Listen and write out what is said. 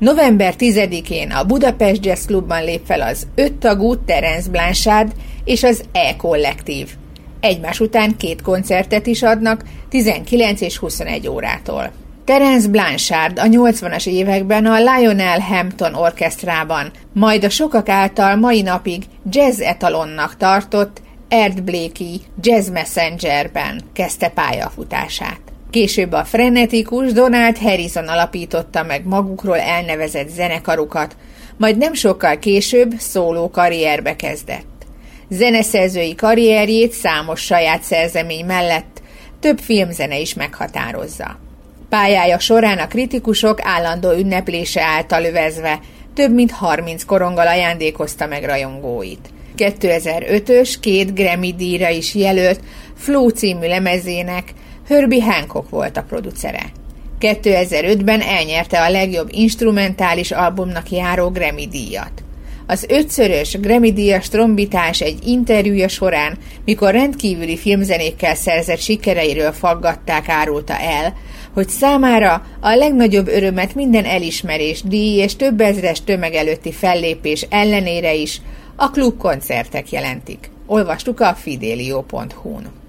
November 10-én a Budapest Jazz Clubban lép fel az 5 tagú Terence Blanchard és az E-kollektív. Egymás után 2 koncertet is adnak 19 és 21 órától. Terence Blanchard a 80-as években a Lionel Hampton orkesztrában, majd a sokak által mai napig jazz etalonnak tartott Art Blakey Jazz Messengerben kezdte pályafutását. Később a frenetikus Donald Harrison alapította meg magukról elnevezett zenekarukat, majd nem sokkal később szóló karrierbe kezdett. Zeneszerzői karrierjét számos saját szerzemény mellett több filmzene is meghatározza. Pályája során a kritikusok állandó ünneplése által övezve több mint 30 koronggal ajándékozta meg rajongóit. 2005-ös 2 Grammy-díjra is jelölt Flow című lemezének Herbie Hancock volt a producere. 2005-ben elnyerte a legjobb instrumentális albumnak járó Grammy-díjat. Az 5-szörös Grammy-díjas trombitás egy interjúja során, mikor rendkívüli filmzenékkel szerzett sikereiről faggatták, árulta el, hogy számára a legnagyobb örömet minden elismerés, díj és több ezres tömeg előtti fellépés ellenére is a klubkoncertek jelentik. Olvastuk a fidelio.hu-n.